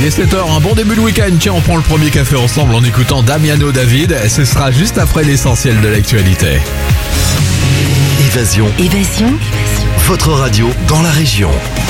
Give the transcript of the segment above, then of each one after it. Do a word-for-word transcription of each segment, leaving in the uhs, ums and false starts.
Il est sept heures, un bon début de week-end. Tiens, on prend le premier café ensemble en écoutant Damiano David. Ce sera juste après l'essentiel de l'actualité. Évasion. Évasion. Votre radio dans la région.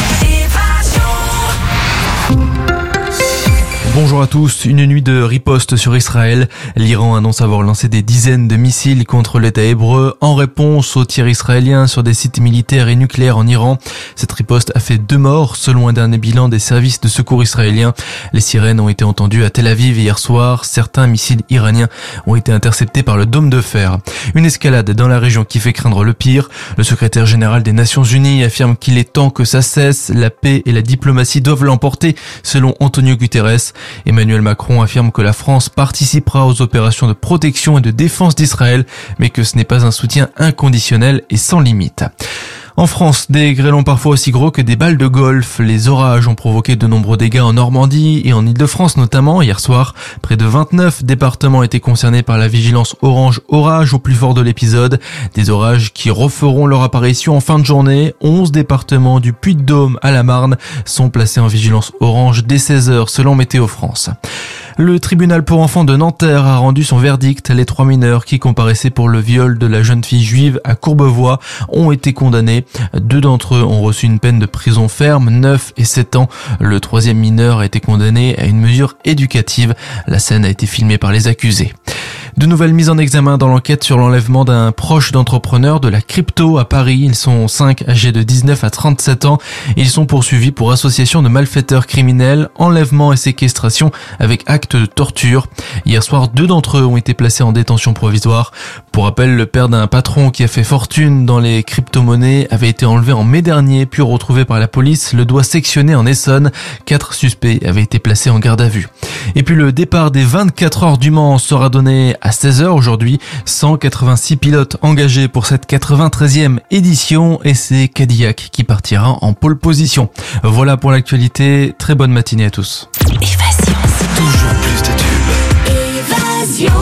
Bonjour à tous. Une nuit de riposte sur Israël. L'Iran annonce avoir lancé des dizaines de missiles contre l'État hébreu en réponse aux tirs israéliens sur des sites militaires et nucléaires en Iran. Cette riposte a fait deux morts selon un dernier bilan des services de secours israéliens. Les sirènes ont été entendues à Tel Aviv hier soir. Certains missiles iraniens ont été interceptés par le dôme de fer. Une escalade dans la région qui fait craindre le pire. Le secrétaire général des Nations Unies affirme qu'il est temps que ça cesse. La paix et la diplomatie doivent l'emporter, selon Antonio Guterres. Emmanuel Macron affirme que la France participera aux opérations de protection et de défense d'Israël, mais que ce n'est pas un soutien inconditionnel et sans limite. En France, des grêlons parfois aussi gros que des balles de golf. Les orages ont provoqué de nombreux dégâts en Normandie et en Île-de-France notamment. Hier soir, près de vingt-neuf départements étaient concernés par la vigilance orange orage au plus fort de l'épisode. Des orages qui referont leur apparition en fin de journée. onze départements du Puy-de-Dôme à la Marne sont placés en vigilance orange dès seize heures selon Météo France. Le tribunal pour enfants de Nanterre a rendu son verdict. Les trois mineurs qui comparaissaient pour le viol de la jeune fille juive à Courbevoie ont été condamnés. Deux d'entre eux ont reçu une peine de prison ferme, neuf et sept ans. Le troisième mineur a été condamné à une mesure éducative. La scène a été filmée par les accusés. De nouvelles mises en examen dans l'enquête sur l'enlèvement d'un proche d'entrepreneur de la crypto à Paris. Ils sont cinq, âgés de dix-neuf à trente-sept ans. Ils sont poursuivis pour association de malfaiteurs criminels, enlèvement et séquestration avec acte de torture. Hier soir, deux d'entre eux ont été placés en détention provisoire. Pour rappel, le père d'un patron qui a fait fortune dans les crypto-monnaies avait été enlevé en mai dernier, puis retrouvé par la police, le doigt sectionné en Essonne. Quatre suspects avaient été placés en garde à vue. Et puis le départ des vingt-quatre heures du Mans sera donné à seize heures aujourd'hui. cent quatre-vingt-six pilotes engagés pour cette quatre-vingt-treizième édition et c'est Cadillac qui partira en pole position. Voilà pour l'actualité. Très bonne matinée à tous. Évasion. Toujours plus de tubes. Évasion.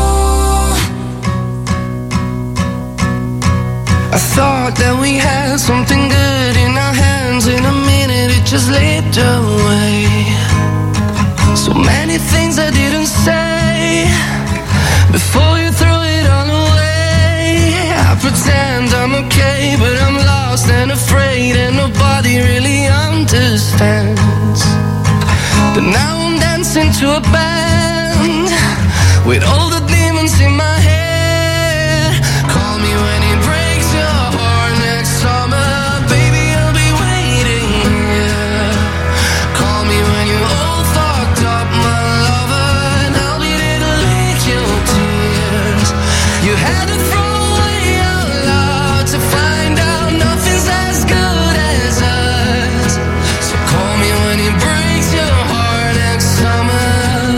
I thought that we had something good in our hands. In a minute it just slipped away. So many things I didn't say before you threw it all away. I pretend I'm okay, but I'm lost and afraid, and nobody really understands. But now I'm dancing to a band with all the demons in my head. Call me when it breaks your heart next summer, baby, I'll be waiting, yeah. Call me when you're all fucked up, my lover, and I'll be there to lick your tears. You had to throw away our love to find out nothing's as good as us. So call me when it breaks your heart next summer.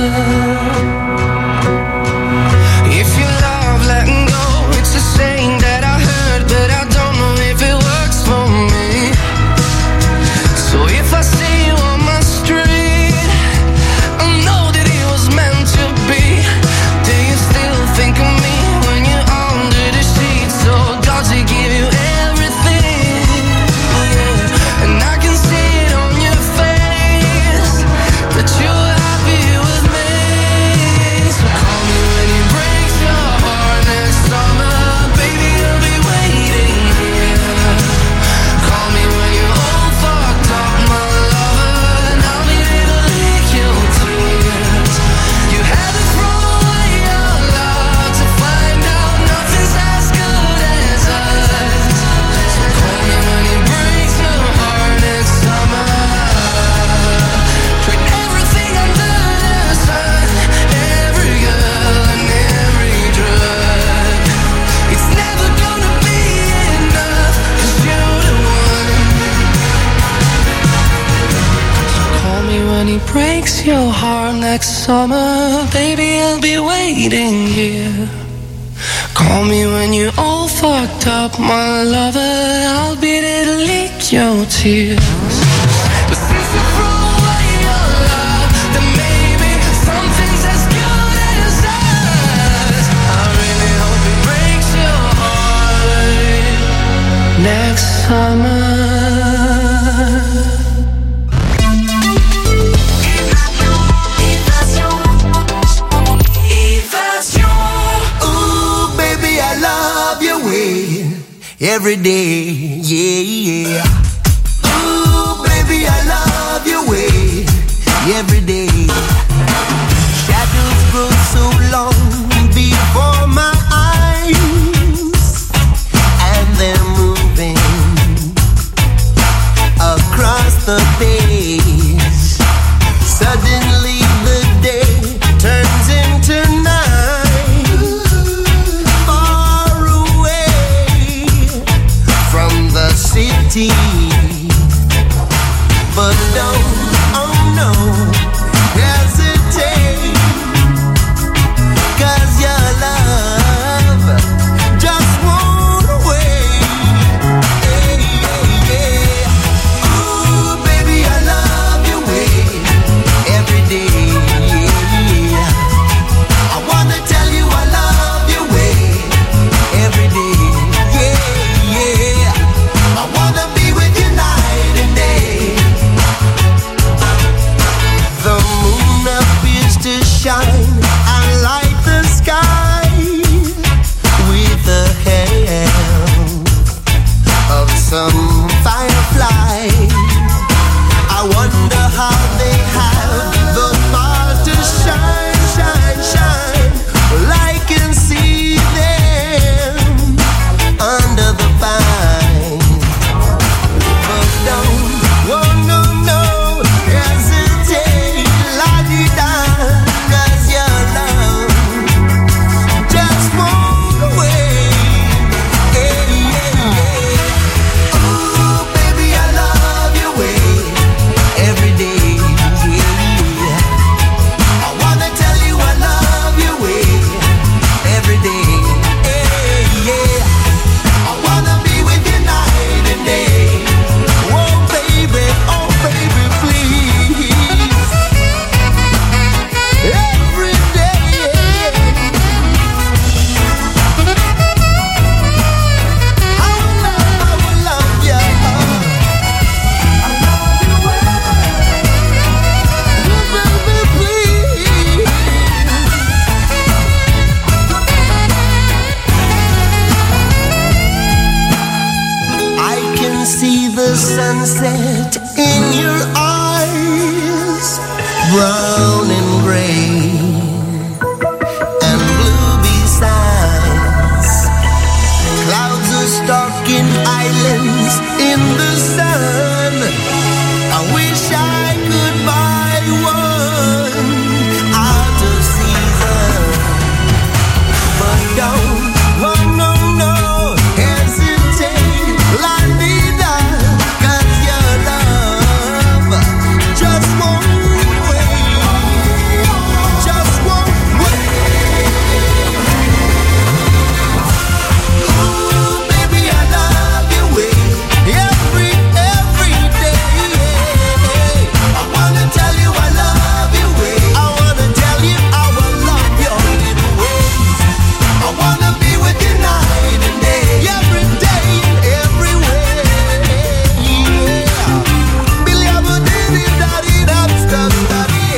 If you love letting go, it's a saying that I heard, but I don't know if it works for me. So if I see you on my street, I know that it was meant to be. Do you still think of me when you're under the sheets? So does it give you everything? Yeah. And I can see it on your face that you're happy with me. So call me when it breaks your heart next summer, baby, I'll be waiting here. Call me when you're all fucked up, my lover, and I'll be there to lick your tears. You had to throw away your love to find out nothing's as good as us. So call me when it breaks your heart next summer. Put everything under the sun, every girl and every drug. It's never gonna be enough, 'cause you're the one. Call me when he breaks your heart next summer, baby, I'll be waiting here. Call me when you're all fucked up, my lover, I'll be there to lick your tears. But since you threw away your love, then maybe something's as good as us. I really hope it breaks your heart next summer. every day, yeah, yeah. Ooh, baby, I love your way every day. Shadows grow so long before my eyes, and they're moving across the page. Suddenly the day turns into night, far away from the city. But don't, oh no, hesitate, 'cause your love just won't wait. Hey, hey, hey. Ooh, baby, I love your way every day. Yeah. I wanna tell you I love your way every day. Yeah, yeah. I wanna be with you night and day. The moon appears to shine and light the sky with the help of some firefly. I wonder how they have the power to shine, shine, shine. Well, I can see them under the vine. But don't, oh no, no, hesitate, la-di-da, 'cause your love just won't wait. Hey, yeah, yeah. Ooh, baby, I love your way every day. Yeah. I wanna tell you I love your way every day. Hey, yeah. I wanna be with you night and day. Oh baby, oh baby, please. Every day. I will love, I will love you. I love you well. Baby, please. I can see the sunset in your eyes, brown and gray and blue besides. Clouds are stalking islands in the sun. I wish I could buy one out of season. But don't, oh no, no, hesitate, la-di-da, 'cause your love just won't wait, just won't wait. Ooh, baby, I love your way every, every day. I wanna tell you I love your way. I wanna tell you I will love your little ways. I wanna be with you night and day, every day and every way. Yeah. Billy, I'm a diddy, daddy, that's the daddy.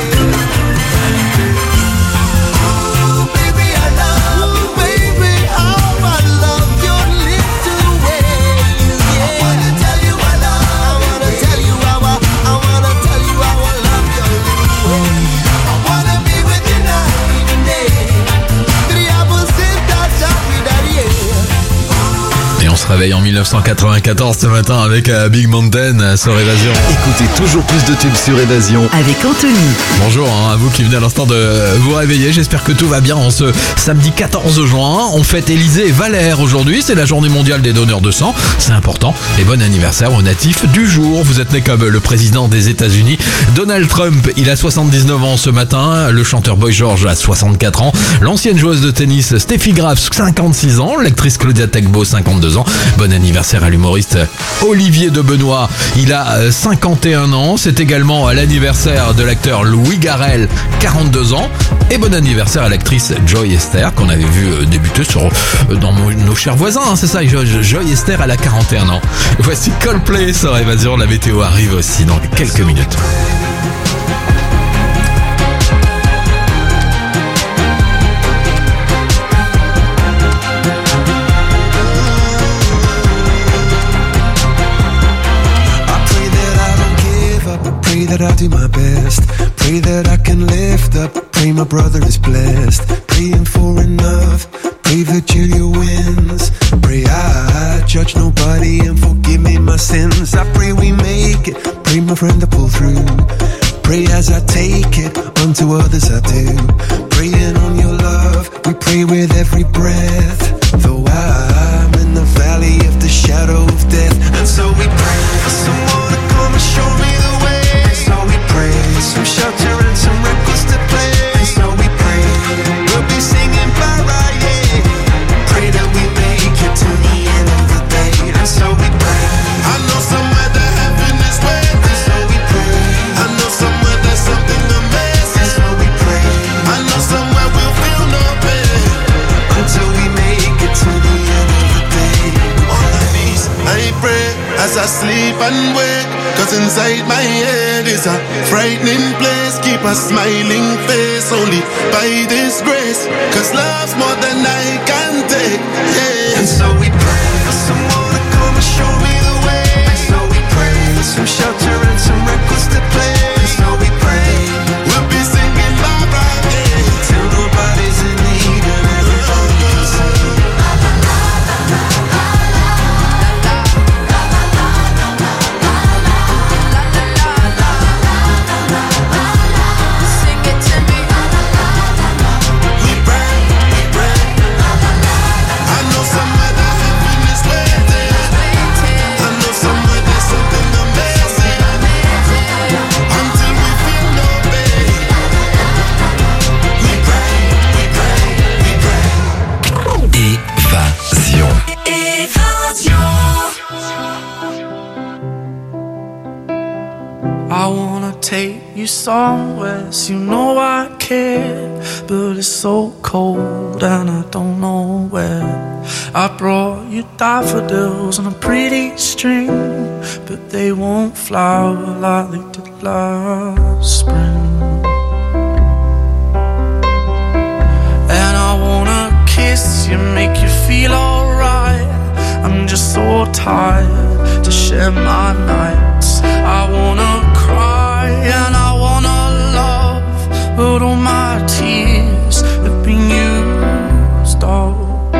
Ooh, baby, I love you, baby. Oh, I love your little ways. Yeah. I wanna tell you I love. I wanna tell you how I. I wanna tell you how I love your little ways. I wanna be with you night and day. Triable, c'est ta chérie, daddy. Et on se réveille en dix-neuf cent quatre-vingt-quatorze ce matin avec euh, Big Mountain euh, sur Évasion. Écoutez toujours plus de tubes sur Évasion. Avec Anthony. Bonjour hein, à vous qui venez à l'instant de vous réveiller, j'espère que tout va bien en ce samedi quatorze juin. On fête Élisée et Valère aujourd'hui, c'est la journée mondiale des donneurs de sang, c'est important. Et bon anniversaire aux natifs du jour. Vous êtes né comme le président des États-Unis, Donald Trump, il a soixante-dix-neuf ans ce matin, le chanteur Boy George a soixante-quatre ans, l'ancienne joueuse de tennis Steffi Graf cinquante-six ans, l'actrice Claudia Tagbo cinquante-deux ans. Bon anniversaire à l'humoriste Olivier de Benoît, il a cinquante et un ans. C'est également l'anniversaire de l'acteur Louis Garrel, quarante-deux ans. Et bon anniversaire à l'actrice Joy Esther qu'on avait vu débuter sur dans nos chers voisins, hein, c'est ça, Joy Esther, elle a quarante et un ans. Voici Coldplay sur Évasion, la météo arrive aussi dans quelques minutes. that I do my best. Pray that I can lift up. Pray my brother is blessed. Praying for enough. Pray that Julia wins. Pray I judge nobody and forgive me my sins. I pray we make it. Pray my friend to pull through. Pray as I take it, unto others I do. Praying on your love, we pray with every breath. Though I'm in the valley of the shadow of death. And so we pray for someone to come and show me the way. And so we pray for some shelter and some records to play. And so we pray we'll be singing para, yeah. Pray that we make it to the end of the day. And so we pray. I know somewhere the heaven is waiting. And so we pray. I know somewhere there's something amazing. And so we pray. I know somewhere we'll feel no pain until we make it to the end of the day. On my knees, I pray as I sleep and wake. Cause inside my head is a frightening place. Keep a smiling face only by this grace. Cause love's more than I can take, yeah. And so we pray for someone to come and show me the way. And so we pray for some shelter and some records to play. And so we pray we'll be singing bye bye, yeah, till nobody's in need and everybody's Sing it to me. we pray, we pray. I know somewhere the heaven is waiting. I know somewhere there's something amazing. Until we feel no pain. We pray, we pray, we pray. Évasion. I wanna take you somewhere, so you know I care. But it's so cold and I don't know where. I brought you daffodils on a pretty string, but they won't flower like they did last spring. And I wanna kiss you, make you feel alright. I'm just so tired to share my nights. I wanna cry and I wanna love, but all my tears have been used up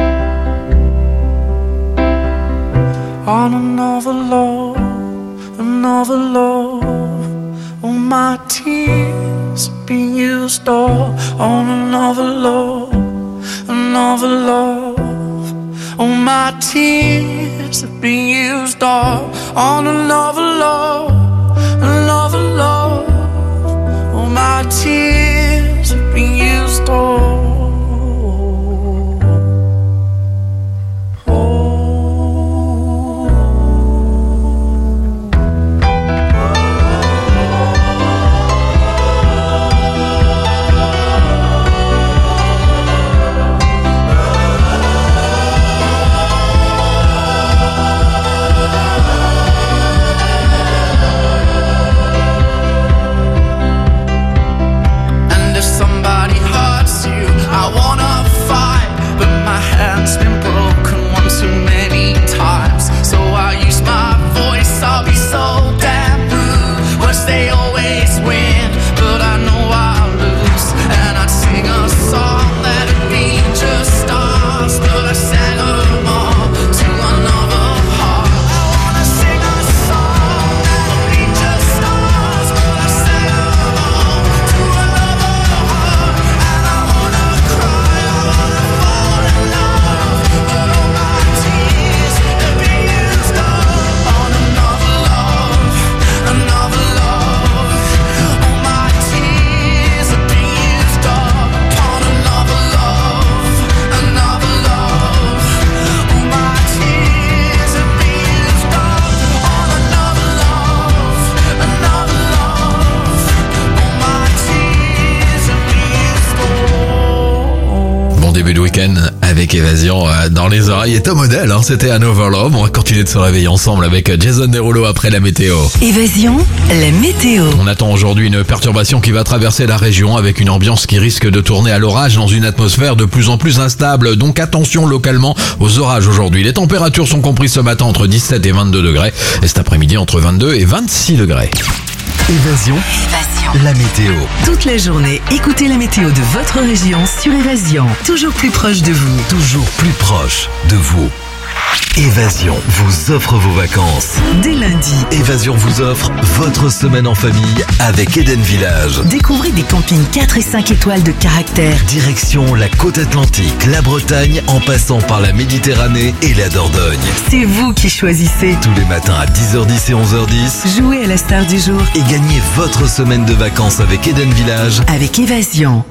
on another love, another love. All my tears have been used up on another love, another love. All my tears have been used up on another love, another love. All my tears have been used up. And if somebody hurts you, I wanna fight, but my hand's been broken one too many times. So I use my voice, I'll be so damn rude. Words they always win, but I know I'll lose. And I'd sing a song that'd be just ours, but I sang them all to another heart. I wanna sing a song that'd be just ours, but I sang them all to another heart. And I wanna cry, I wanna fall in love, but all my tears have been used up on another love, another love. All my tears have been used up on another love, another love. All my tears have been used up on another love, another love. All my tears have been used up. Bon début de week-end avec Évasion euh, dans les oreilles et Tom Odell, hein, c'était un Overlove. On va continuer de se réveiller ensemble avec Jason Derulo après la météo. Évasion, la météo. On attend aujourd'hui une perturbation qui va traverser la région avec une ambiance qui risque de tourner à l'orage dans une atmosphère de plus en plus instable. Donc attention localement aux orages aujourd'hui. Les températures sont comprises ce matin entre dix-sept et vingt-deux degrés et cet après-midi entre vingt-deux et vingt-six degrés. Évasion, la météo. Toute la journée, écoutez la météo de votre région sur Évasion. Toujours plus proche de vous. Toujours plus proche de vous. Évasion vous offre vos vacances. Dès lundi, Évasion vous offre votre semaine en famille avec Eden Village. découvrez des campings quatre et cinq étoiles de caractère. Direction la côte atlantique, la Bretagne, en passant par la Méditerranée et la Dordogne. C'est vous qui choisissez. Tous les matins à dix heures dix et onze heures dix. Jouez à la star du jour Et gagnez votre semaine de vacances avec Eden Village. avec Évasion.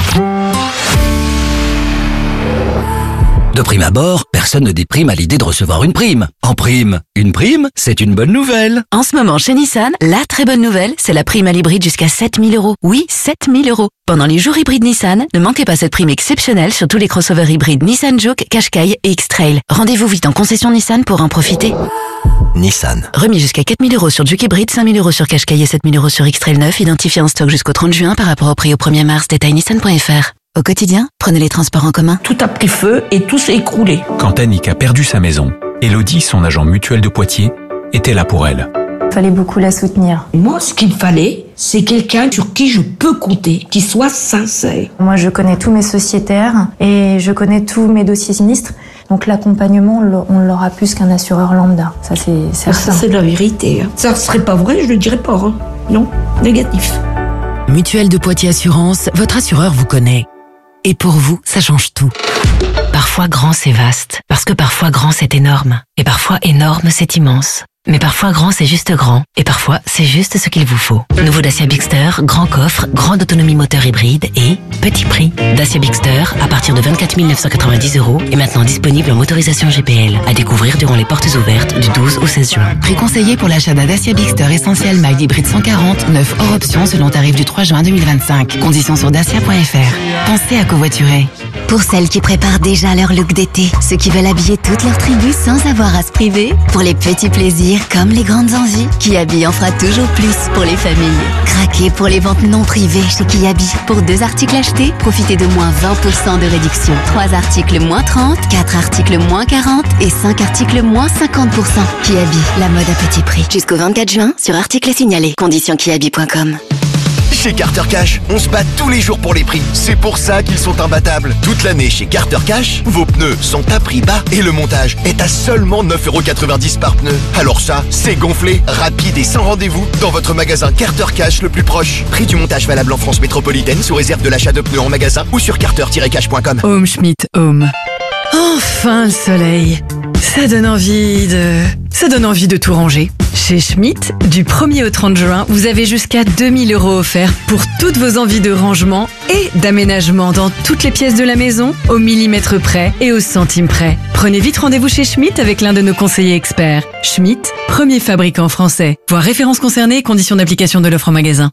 De prime abord, personne ne déprime à l'idée de recevoir une prime. En prime, une prime, c'est une bonne nouvelle. En ce moment, chez Nissan, la très bonne nouvelle, c'est la prime à l'hybride jusqu'à sept mille euros. Oui, sept mille euros. Pendant les jours hybrides Nissan, ne manquez pas cette prime exceptionnelle sur tous les crossovers hybrides Nissan Juke, Qashqai et X-Trail. Rendez-vous vite en concession Nissan pour en profiter. Nissan. Remis jusqu'à quatre mille euros sur Juke hybride, cinq mille euros sur Qashqai et sept mille euros sur X-Trail neuf, identifié en stock jusqu'au trente juin par rapport au prix au premier mars. Détail nissan point f r. Au quotidien, prenez les transports en commun. Tout a pris feu et tout s'est écroulé. Quand Annick a perdu sa maison, Elodie, son agent mutuel de Poitiers, était là pour elle. Il fallait beaucoup la soutenir. Moi, ce qu'il fallait, c'est quelqu'un sur qui je peux compter, qui soit sincère. Moi, je connais tous mes sociétaires et je connais tous mes dossiers sinistres. Donc l'accompagnement, on l'a- on l'aura plus qu'un assureur lambda. Ça, c'est certain. Ça, c'est la vérité. hein. Ça serait pas vrai, je le dirais pas. hein. Non, négatif. Mutuelle de Poitiers Assurance, votre assureur vous connaît. Et pour vous, ça change tout. Parfois grand c'est vaste, parce que parfois grand c'est énorme, et parfois énorme c'est immense. Mais parfois grand c'est juste grand, et parfois c'est juste ce qu'il vous faut. Nouveau Dacia Bigster, grand coffre, grande autonomie moteur hybride et petit prix. Dacia Bigster à partir de vingt-quatre mille neuf cent quatre-vingt-dix euros est maintenant disponible en motorisation G P L, à découvrir durant les portes ouvertes du douze au seize juin. Prix conseillé pour l'achat d'un Dacia Bigster Essentiel Mild Hybride cent quarante, neuf hors option selon tarif du trois juin deux mille vingt-cinq. Conditions sur dacia point f r. Pensez à covoiturer. Pour celles qui préparent déjà leur look d'été, ceux qui veulent habiller toute leur tribu sans avoir à se priver, pour les petits plaisirs comme les grandes envies, Kiabi en fera toujours plus pour les familles. Craquez pour les ventes non privées chez Kiabi. Pour deux articles achetés, profitez de moins vingt pour cent de réduction. Trois articles moins trente, quatre articles moins quarante et cinq articles moins cinquante pour cent. Kiabi, la mode à petit prix. Jusqu'au vingt-quatre juin sur articles signalés. Conditions kiabi point com. Chez Carter Cash, on se bat tous les jours pour les prix. C'est pour ça qu'ils sont imbattables. Toute l'année chez Carter Cash, vos pneus sont à prix bas et le montage est à seulement neuf euros quatre-vingt-dix par pneu. Alors ça, c'est gonflé, rapide et sans rendez-vous dans votre magasin Carter Cash le plus proche. Prix du montage valable en France métropolitaine sous réserve de l'achat de pneus en magasin ou sur carter tiret cash point com. Home Schmidt Home. Enfin le soleil. Ça donne envie de... Ça donne envie de tout ranger. Chez Schmidt, du premier au trente juin, vous avez jusqu'à deux mille euros offerts pour toutes vos envies de rangement et d'aménagement dans toutes les pièces de la maison, au millimètre près et au centime près. Prenez vite rendez-vous chez Schmidt avec l'un de nos conseillers experts. Schmidt, premier fabricant français. Voir références concernées et conditions d'application de l'offre en magasin.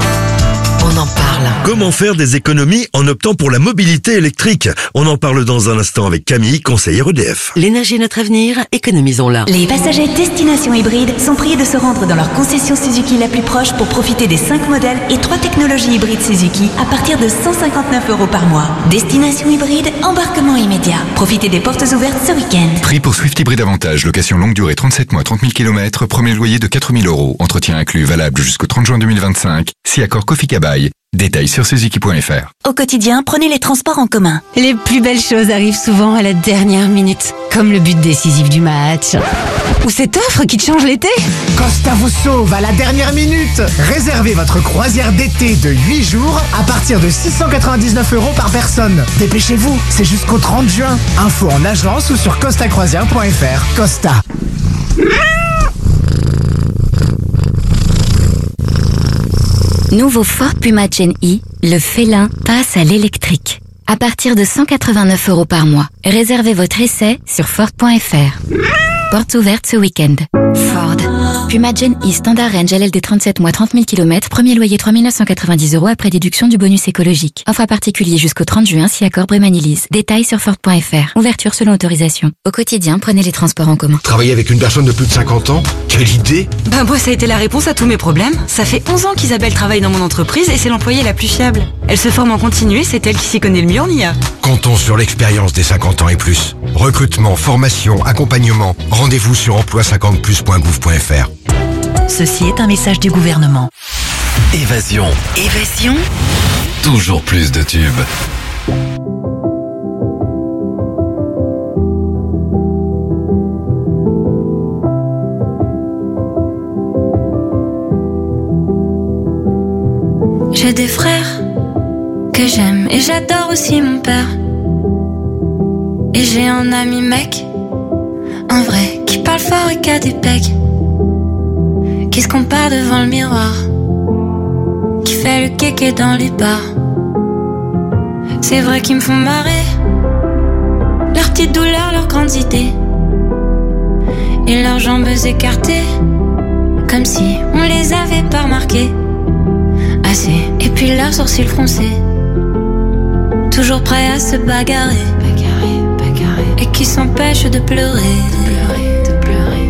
On en parle. Comment faire des économies en optant pour la mobilité électrique? On en parle dans un instant avec Camille, conseillère E D F. L'énergie est notre avenir, économisons-la. Les passagers destination hybride sont priés de se rendre dans leur concession Suzuki la plus proche pour profiter des cinq modèles et trois technologies hybrides Suzuki à partir de cent cinquante-neuf euros par mois. Destination hybride, embarquement immédiat. Profitez des portes ouvertes ce week-end. Prix pour Swift Hybride Avantage, location longue durée trente-sept mois, trente mille kilomètres, premier loyer de quatre mille euros, entretien inclus valable jusqu'au trente juin deux mille vingt-cinq, si accord Kofi Kabai. Détails sur suzuki point f r. Au quotidien, prenez les transports en commun. Les plus belles choses arrivent souvent à la dernière minute, comme le but décisif du match. Ou cette offre qui te change l'été. Costa vous sauve à la dernière minute. Réservez votre croisière d'été de huit jours à partir de six cent quatre-vingt-dix-neuf euros par personne. Dépêchez-vous, c'est jusqu'au trente juin. Info en agence ou sur costa croisière point f r. Costa. Nouveau Ford Puma Gen E, le félin passe à l'électrique. À partir de cent quatre-vingt-neuf euros par mois. Réservez votre essai sur ford point f r. Portes ouvertes ce week-end. Ford. Puma Gen E Standard Range L L D trente-sept mois trente mille kilomètres. Premier loyer trois mille neuf cent quatre-vingt-dix euros après déduction du bonus écologique. Offre à particulier jusqu'au trente juin si accord Brémanilise. Détails sur ford point f r. Ouverture selon autorisation. Au quotidien, prenez les transports en commun. Travailler avec une personne de plus de cinquante ans? Quelle idée! Ben moi ça a été la réponse à tous mes problèmes. Ça fait onze ans qu'Isabelle travaille dans mon entreprise et c'est l'employée la plus fiable. Elle se forme en continu et c'est elle qui s'y connaît le mieux en I A. Comptons sur l'expérience des cinquante ans et plus. Recrutement, formation, accompagnement. Rendez-vous sur emploi cinquante plus point gouv point f r. Ceci est un message du gouvernement. Évasion. Évasion. Toujours plus de tubes. J'ai des frères que j'aime et j'adore aussi mon père. Et j'ai un ami mec, un vrai, qui parle fort et qui a des pecs, qui se compare devant le miroir, qui fait le kéké dans les bars. C'est vrai qu'ils me font marrer, leurs petites douleurs, leurs grandes idées, et leurs jambes écartées, comme si on les avait pas remarquées assez. Et puis leurs sourcils froncés, toujours prêts à se bagarrer, bagarrer, bagarrer, et qui s'empêchent de pleurer, de pleurer, de pleurer.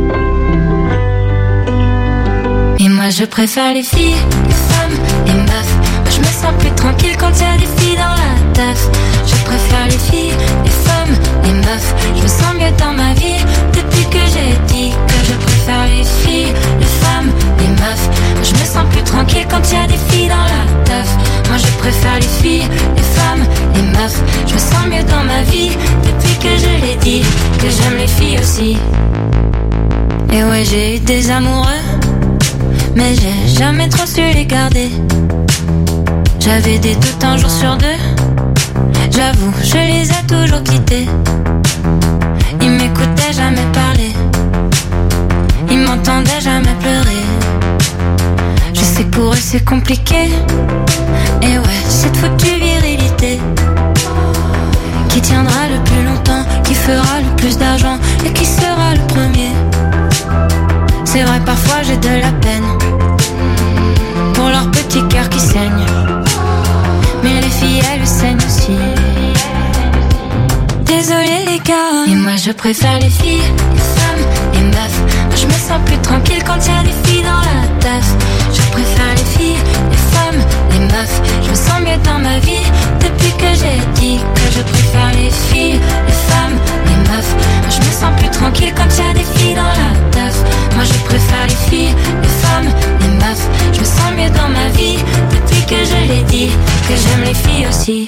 Et moi je préfère les filles, les femmes, les meufs. Moi je me sens plus tranquille quand y a des filles dans la teuf. Je préfère les filles, les femmes, les meufs. Je me sens mieux dans ma vie depuis que j'ai dit que je préfère les filles, les femmes, les meufs. Moi je me sens plus tranquille quand y a des filles dans la teuf. Moi je préfère les filles, les femmes, les meufs. Je me sens mieux dans ma vie depuis que je l'ai dit que j'aime les filles aussi. Et ouais, j'ai eu des amoureux, mais j'ai jamais trop su les garder. J'avais des doutes un jour sur deux, j'avoue, je les ai toujours quittés. Ils m'écoutaient jamais parler, ils m'entendaient jamais pleurer. Je sais que pour eux c'est compliqué, et ouais, cette foutue virilité qui tiendra le plus longtemps, qui fera le plus d'argent et qui sera le premier. C'est vrai, parfois j'ai de la peine pour leur petit cœur qui saigne, mais les filles elles saignent aussi. Désolé les gars, et moi je préfère les filles, les femmes, les meufs. Moi je me sens plus tranquille quand y a des filles dans la teuf. Je préfère les filles, les femmes, les meufs. Je me sens mieux dans ma vie depuis que j'ai dit que je préfère les filles, les femmes, les meufs. Moi je me sens plus tranquille quand y a des filles dans la teuf. Moi je préfère les filles, les femmes, les meufs. Je me sens mieux dans ma vie depuis que je l'ai dit que j'aime les filles aussi.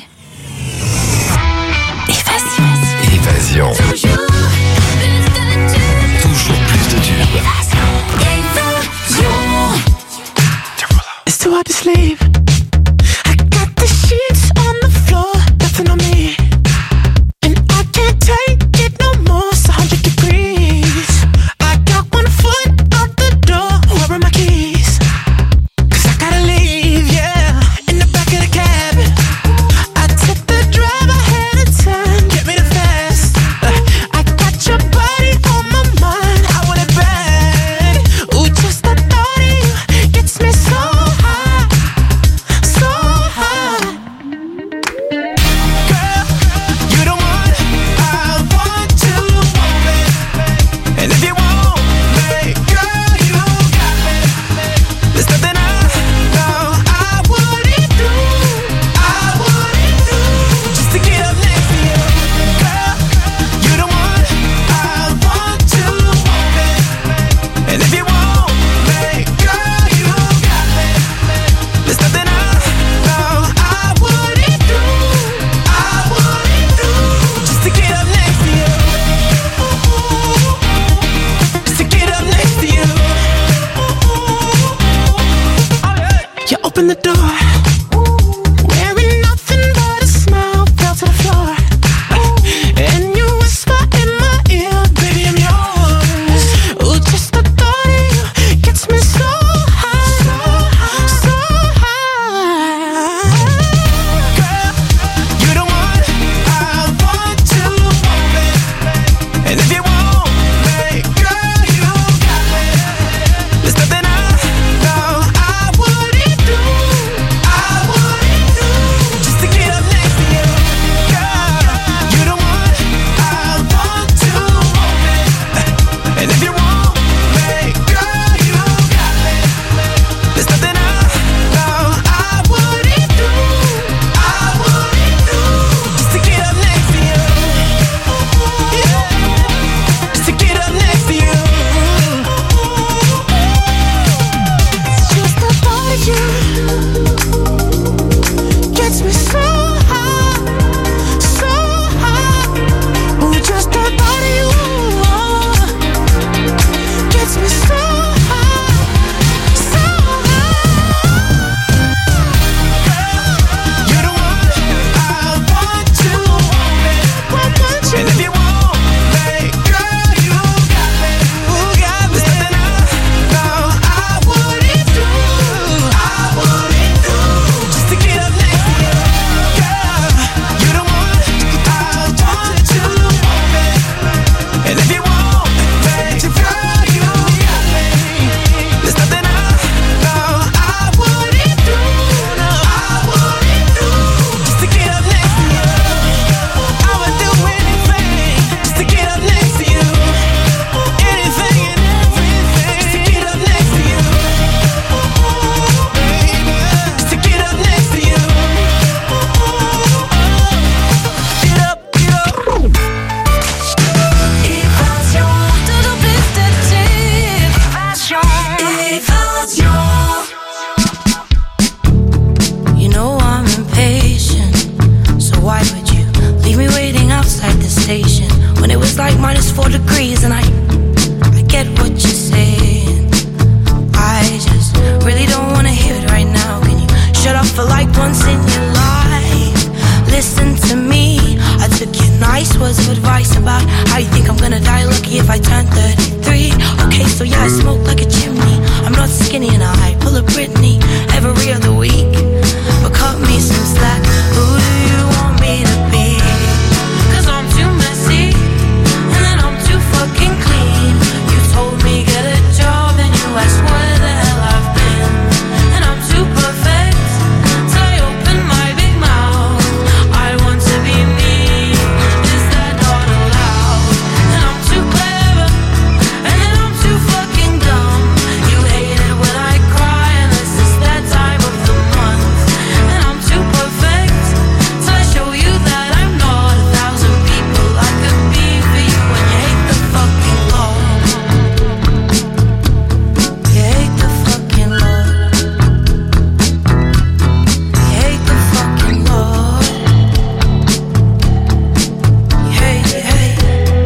Évasion. Évasion. Toujours Toujours plus de tubes. Évasion. It's too hard to sleep. I got the sheets on the floor, nothing on me, and I can't take it no more. It's a hundred degrees. I got one foot out the door. Where are my keys? 'Cause I gotta leave, yeah. In the back of the cab, I took the drive ahead of time. Get me the fast. I got your body on my mind. I want it bad. Ooh, just the thought of you gets me so high, so high. Girl, you the one I want to want me. And if you want me, girl, you got me. There's nothing I know I wouldn't do, I wouldn't do, just to get up next to you. Girl, you the one I want to want me. And if you want me, girl, you got me. There's nothing I know I wouldn't do, I wouldn't do, just to get up next to you. Just to get up next to you. You open the door, wearing nothing but a smile, fell to the floor, and you whisper in my ear, baby I'm yours. Ooh, just the thought of you gets me so high, so high. Girl, you the one I want to want me. And if you want me, girl, you got me. There's nothing I know I wouldn't do, degrees, and I, I get what you're saying. I just really don't wanna hear it right now. Can you shut up for like once in your life? Listen to me. I took your nice words of advice about how you think I'm gonna die lucky if I turn thirty-three. Okay, so yeah, I smoke like a chimney. I'm not skinny and I pull a Britney every other week. But cut me some slack. Who do you want me to be? Cause I'm too messy, and then I'm too fucking clean. You told me get a job, and you asked where the hell I've been. And I'm too perfect, till I open my big mouth. I want to be me, is that not allowed? And I'm too clever, and then I'm too fucking dumb. You hate it when I cry, unless it's that time of the month. And I'm too perfect, till I show you that I'm not a thousand people I could be for you. When you hate the fucking law, you hate the fucking law, you hate the fucking law, you hate, you hate.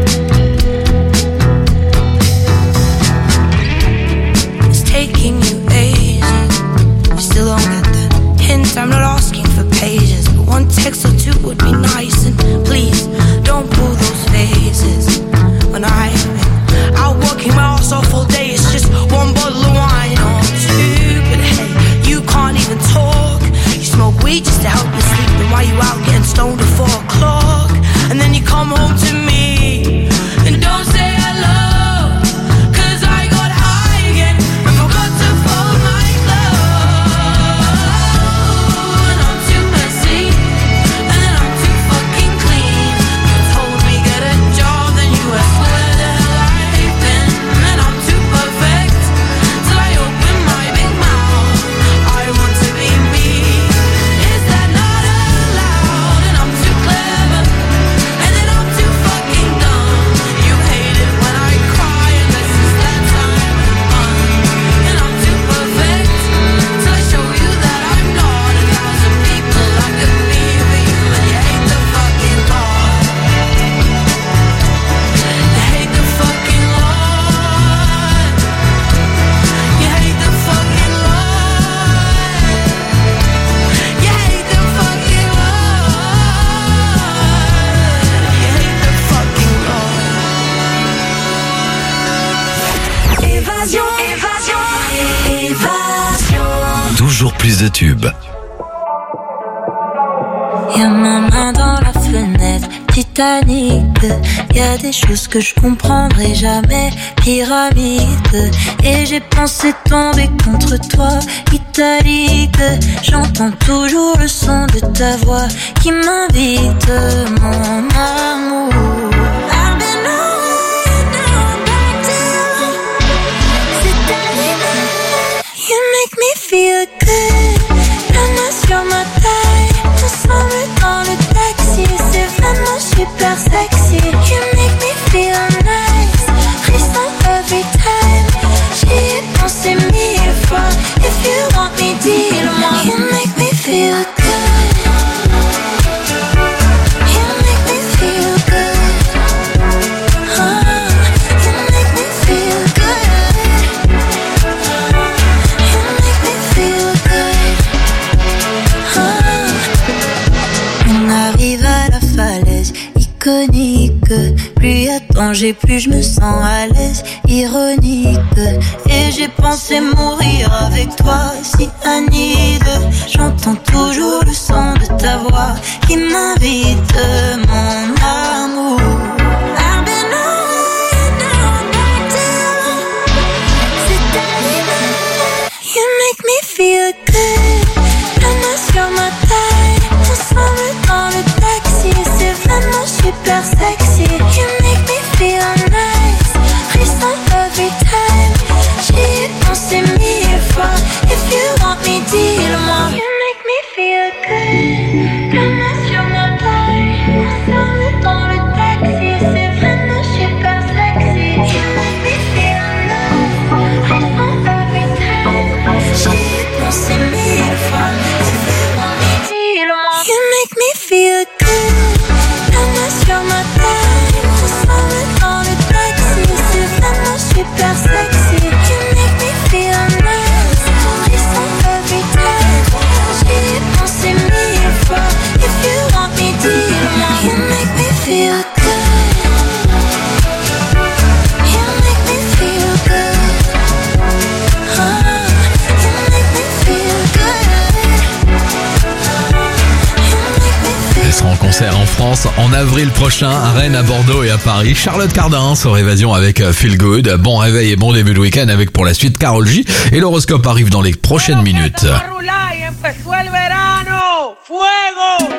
It's taking you ages, you still don't get the hint. I'm not asking for pages, but one text or two would be nice. And please, don't pull those faces. When I've been out working my ass off all day, it's just one bottle of wine or two. But hey, you can't even talk. You smoke weed just to help you sleep. Then why you out getting stoned at four o'clock? And then you come home to me and don't say hello. Cause I got high again and forgot to fold my clothes. And I'm too messy, and then I'm too fucking clean. You told me get a job, then you asked where the hell I've been. And I'm too perfect, till I open my big mouth. I want to be me, is that not allowed? And I'm too clever, and then I'm too fucking dumb. You hate it when I cry, unless it's that time of month. And I'm too perfect, till I show you that I'm not a thousand people I could be for you. And you hate the fucking law, you hate the fucking law, you hate the fucking law, you hate the fucking law, you hate the fucking law. Évasion, évasion, évasion. Toujours plus de tubes. Y'a ma main dans la fenêtre, Titanic. Y'a des choses que je comprendrai jamais, pyramide. Et j'ai pensé tomber contre toi, italique. J'entends toujours le son de ta voix qui m'invite, mon amour. I've been away, now I'm back to you. C'est animal, you make me feel good. La main sur ma taille, ensemble dans le taxi. C'est vraiment super sexy. You make me feel nice, frisson every time. J'y ai pensé mille fois. If you want me, dis-le-moi. You make me feel good. You make me feel good. Oh, you make me feel good. You make me feel good. Oh. On arrive à la falaise iconique. Plus y a danger, plus je me sens à l'aise. Ironique. Et j'ai pensé mourir avec toi, si Anide. J'entends toujours le son de ta voix qui m'invite, mon amour. I've been away, now I'm back to you. C'est animal, you make me feel good. La main sur ma taille, ensemble dans le taxi. C'est vraiment super sexy. You make me feel nice, frisson every time. J'y ai pensé mille fois. If you want me, dis-le-moi. You make me feel good. La main sur ma taille, ensemble dans le Vacances en avril prochain à Rennes, à Bordeaux et à Paris. Charlotte Cardin sur Évasion avec Feel Good. Bon réveil et bon début de week-end avec pour la suite Karol J. Et l'horoscope arrive dans les prochaines minutes. Empezó el verano, fuego.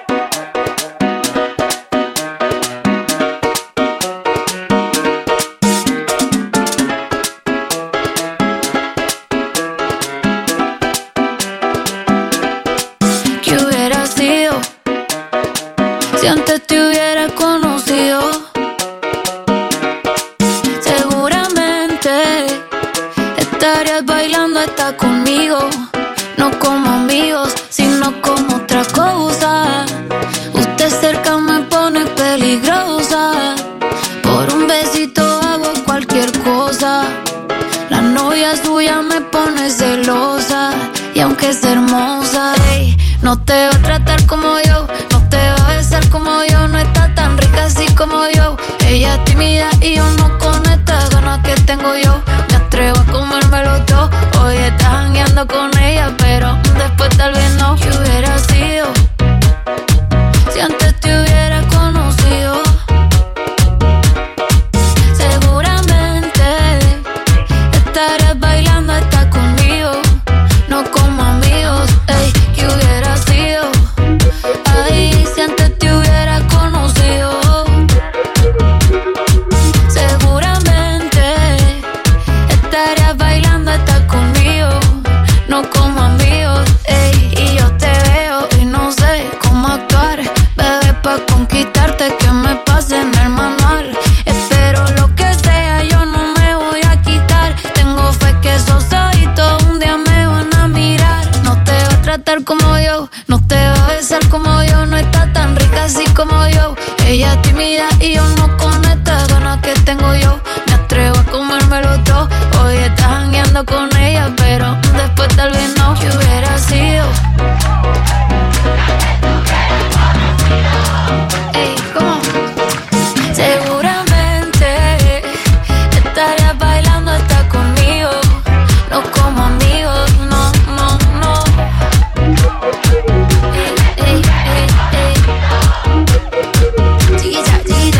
¿Qué hubiera sido si antes te hubiera conocido? Seguramente estarías bailando hasta conmigo. No como amigos, sino como otra cosa. Usted cerca me pone peligrosa. Por un besito hago cualquier cosa. La novia suya me pone celosa. Y aunque es hermosa, ey, no te va a tratar como yo. No te va a besar como yo. No está tan rica así como yo. Ella es tímida y yo no con estas ganas que tengo yo. Me atrevo a comérmelo todo. Hoy estás jangueando con ella, pero después tal vez no. ¿Qué hubiera sido si antes te hubiera conocido? Seguramente estarías bailando hasta conmigo. No como amigos, ey, ¿qué hubiera sido? Ay, si antes te hubiera conocido. Seguramente estarías bailando hasta conmigo. No como amigos, ey, y yo te veo y no sé cómo actuar. Bebé, pa' conquistarte que me pase en el manual. Espero lo que sea, yo no me voy a quitar. Tengo fe que esos ojitos un día me van a mirar. No te va a tratar como yo, no te va a besar como yo. No está tan rica así como yo. Ella es tímida y yo no con estas ganas que tengo yo. Me atrevo a comérmelo todo. Hoy estás jangueando con ella, pero después tal vez no. ¿Qué hubiera sido? Ey, ¿cómo? Seguramente estarías bailando hasta conmigo. No como amigos, no, no, no. Ey, ey, ey, ey. Chiquita, chiquita.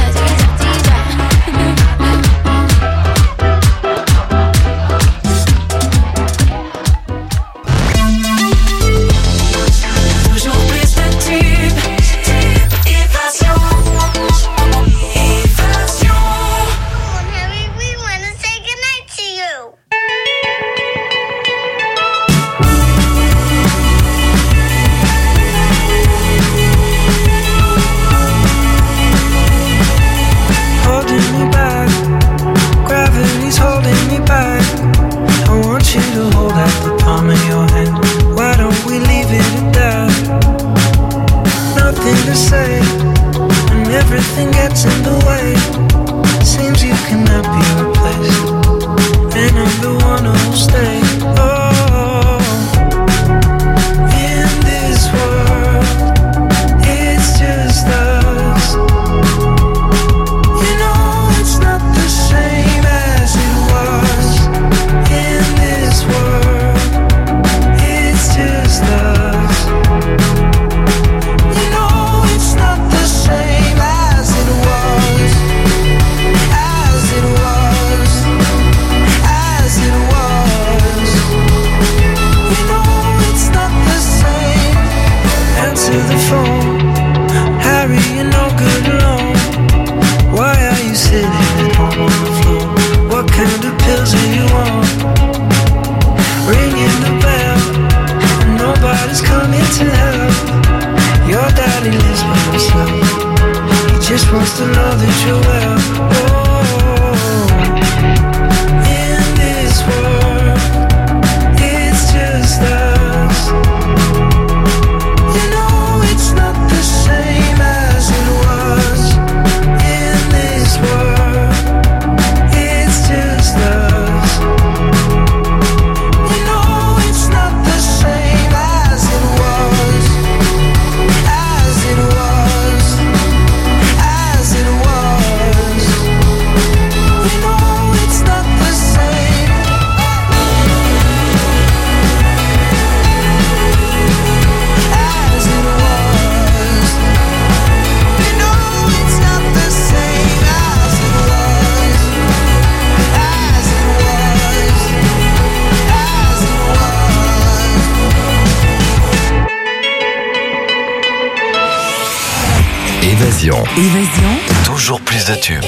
Évasion. Toujours plus de tubes.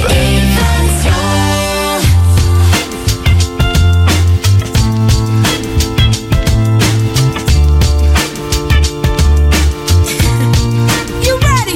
You ready?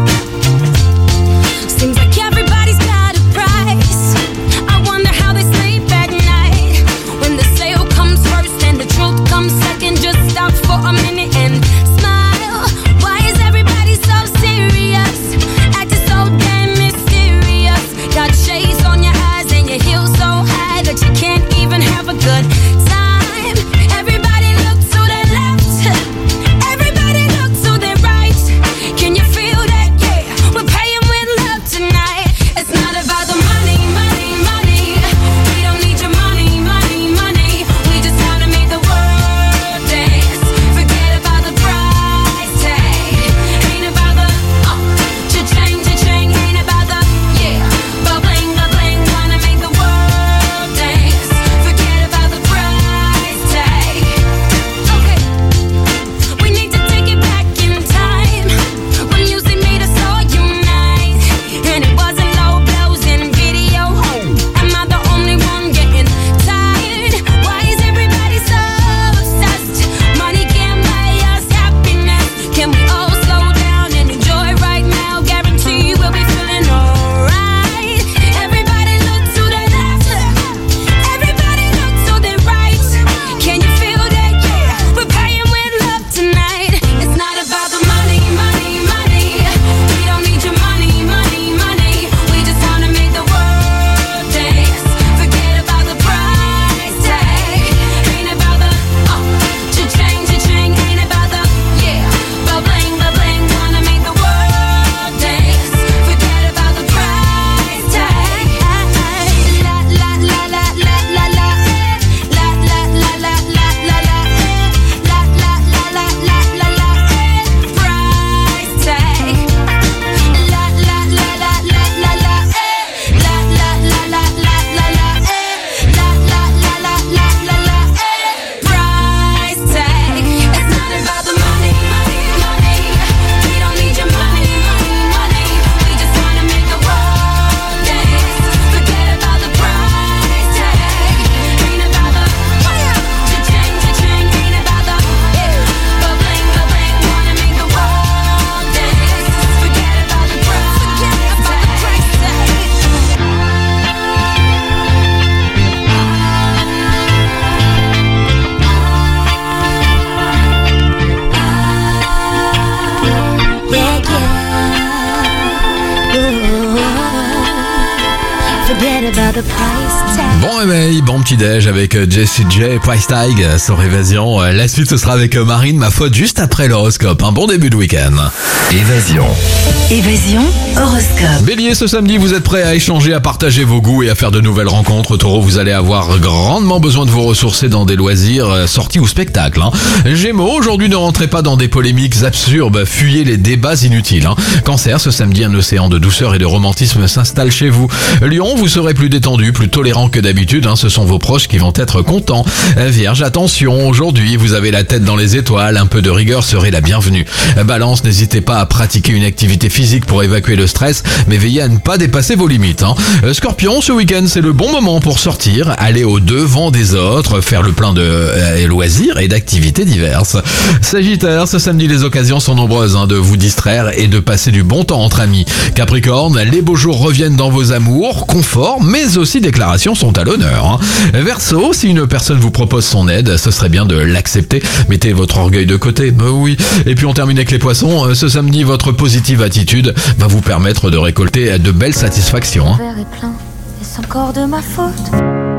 Seems like everybody's got a price. I wonder how they sleep at night. When the sale comes first and the truth comes second, just stop for a minute and smile. Why is everybody so serious? Acting so damn mysterious. Got shades on your eyes and your heels so high that you can't even have a good time. Everybody look to the left. Everybody look to the right. Can you feel that? Yeah, we're paying with love tonight. It's not about the money, money, money. We don't need your money, money, money. We just wanna make the world dance. Forget about the price tag. Ain't about the uh, cha-ching, cha-ching. Ain't about the yeah, ba-bling, ba-bling. Wanna make the world dance. Forget about the price tag. Okay, we need to take it back in time when music made us all unite, and it wasn't low blows and video. Am I the only one getting tired? Why is everybody so obsessed? Money can't buy us happiness. Can we all slow down and enjoy right now? Guarantee we'll be feeling alright. Everybody look to the left. Everybody look to the right. Can you feel that? Yeah, we're paying with love tonight. It's not about the money, money, money. We don't need your money, money, money. We just wanna make the world dance. Forget about the price tag. Ain't about the uh, cha-ching, cha-ching. Ain't about the yeah, ba-bling, ba-bling. Wanna make the world dance. Forget about the price tag. La la la la la la la. La la la la la la la. La la la la la la la. Price tag. La la la la la la la. La la la la la la la. La la la la la la la. Price tag. It's not about the money, money, money. We don't need your money, money, money. We just wanna make the world dance. Forget about the price tag. Ain't about the cha-ching, cha-ching. Ain't about the ba-bling, ba-bling. Wanna make the world dance. Forget about the price Forget about the price tag. Bon réveil, bon petit déj avec Jessie J, Price Tag sur Évasion. La suite ce sera avec Marine, ma faute, juste après l'horoscope. Un bon début de week-end. Évasion. Évasion, horoscope. Bélier, ce samedi, vous êtes prêts à échanger, à partager vos goûts et à faire de nouvelles rencontres. Taureau, vous allez avoir grandement besoin de vous ressourcer dans des loisirs, sorties ou spectacles. Hein. Gémeaux, aujourd'hui, ne rentrez pas dans des polémiques absurdes, fuyez les débats inutiles. Hein. Cancer, ce samedi, un océan de douceur et de romantisme s'installe chez vous. Lion, vous serez plus détendu, plus tolérant que d'habitude. Hein. Ce sont vos proches qui vont être contents. Vierge, attention, aujourd'hui, vous avez la tête dans les étoiles. Un peu de rigueur serait la bienvenue. Balance, n'hésitez pas à pratiquer une activité physique pour évacuer le stress, mais veillez à ne pas dépasser vos limites. Hein. Scorpion, ce week-end, c'est le bon moment pour sortir, aller au devant des autres, faire le plein de euh, loisirs et d'activités diverses. Sagittaire, ce samedi, les occasions sont nombreuses hein, de vous distraire et de passer du bon temps entre amis. Capricorne, les beaux jours reviennent dans vos amours, confort, mais aussi déclarations sont à l'honneur. Hein. Verseau, si une personne vous propose son aide, ce serait bien de l'accepter. Mettez votre orgueil de côté, bah oui. Et puis on termine avec les poissons. Ce samedi, votre positive attitude va vous permettre de récolter de belles satisfactions. Hein. Le verre est plein, est-ce encore de ma faute?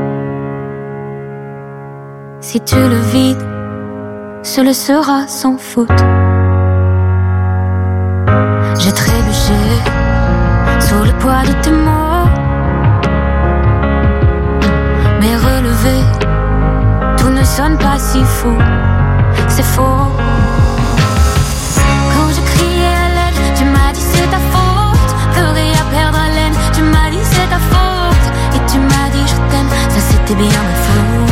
Si tu le vides, ce le sera sans faute. J'ai trébuché sous le poids de tes mots, mais relevé, tout ne sonne pas si faux. C'est faux. Quand je criais à l'aide, tu m'as dit c'est ta faute. Pleurer à perdre haleine, tu m'as dit c'est ta faute. Et tu m'as dit je t'aime, ça c'était bien ma faute.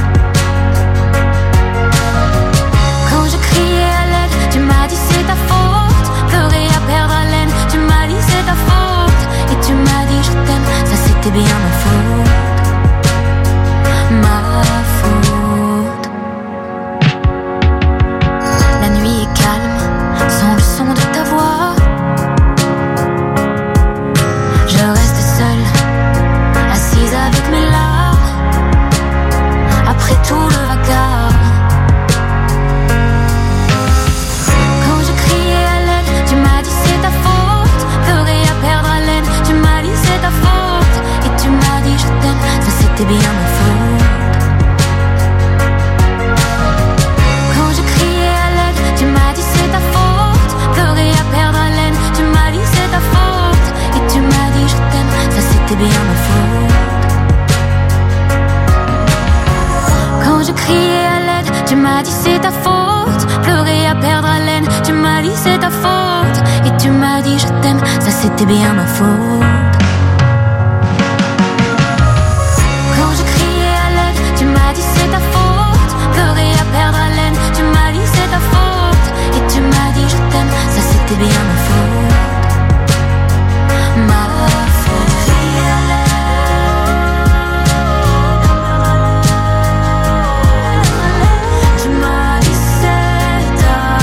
Quand je criais à l'aide, tu m'as dit c'est ta faute. Pleurer à perdre haleine, tu m'as dit c'est ta ma faute, ma faute. La nuit est calme, sans le son de ta voix. Je reste seule, assise avec mes larmes, après tout le vacarme. Quand je criais à l'aide, tu m'as dit c'est ta faute. Plus rien à perdre à l'aide, tu m'as dit c'est ta faute. Et tu m'as dit je t'aime, ça c'était bien ma faute. Quand je criais à l'aide, tu m'as dit c'est ta faute. Plus rien à perdre à l'aide, tu m'as dit c'est ta faute. Et tu m'as dit je t'aime, ça c'était bien ma faute. Quand je criais à l'aide, tu m'as dit c'est ta faute. Pleurer à perdre haleine, tu m'as dit c'est ta faute. Et tu m'as dit je t'aime, ça c'était bien ma faute. Quand je criais à l'aide, tu m'as dit c'est ta faute. Pleurer à perdre haleine, tu m'as dit c'est ta faute. Et tu m'as dit je t'aime, ça c'était bien ma faute. Ma faute. Tu m'as dit c'est ta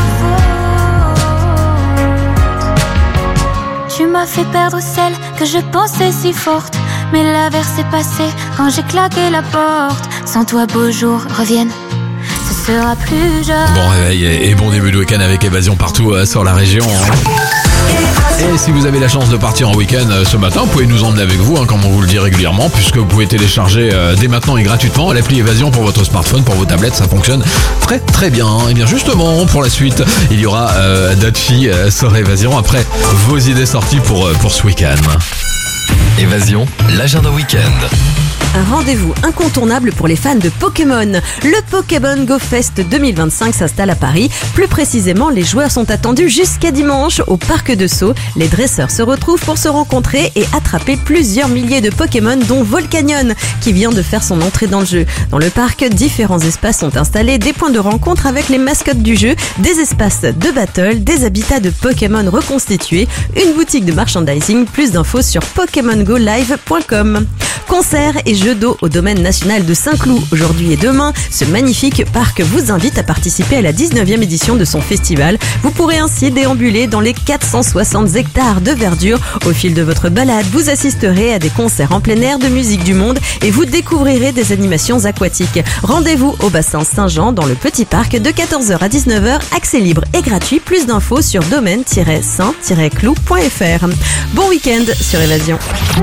faute. Tu m'as fait perdre celle que je pensais si forte. Mais l'averse est passée quand j'ai claqué la porte. Sans toi beaux jours reviennent, ce sera plus jeune. Bon réveil et bon début de week-end avec Évasion partout euh, sur la région. Et si vous avez la chance de partir en week-end euh, ce matin, vous pouvez nous emmener avec vous, hein, comme on vous le dit régulièrement, puisque vous pouvez télécharger euh, dès maintenant et gratuitement l'appli Évasion pour votre smartphone, pour vos tablettes, ça fonctionne très très bien. Et bien justement, pour la suite, il y aura euh, Dachi euh, sur Évasion après vos idées sorties pour, euh, pour ce week-end. Évasion, l'agenda week-end. Un rendez-vous incontournable pour les fans de Pokémon. Le Pokémon Go Fest deux mille vingt-cinq s'installe à Paris. Plus précisément, les joueurs sont attendus jusqu'à dimanche au Parc de Sceaux. Les dresseurs se retrouvent pour se rencontrer et attraper plusieurs milliers de Pokémon, dont Volcanion, qui vient de faire son entrée dans le jeu. Dans le parc, différents espaces sont installés, des points de rencontre avec les mascottes du jeu, des espaces de battle, des habitats de Pokémon reconstitués, une boutique de merchandising. Plus d'infos sur pokémon go live point com. Concerts et jeux d'eau au domaine national de Saint-Cloud. Aujourd'hui et demain, ce magnifique parc vous invite à participer à la dix-neuvième édition de son festival. Vous pourrez ainsi déambuler dans les quatre cent soixante hectares de verdure. Au fil de votre balade, vous assisterez à des concerts en plein air de musique du monde et vous découvrirez des animations aquatiques. Rendez-vous au bassin Saint-Jean dans le petit parc de quatorze heures à dix-neuf heures. Accès libre et gratuit. Plus d'infos sur domaine tiret saint tiret clou point f r. Bon week-end sur Évasion.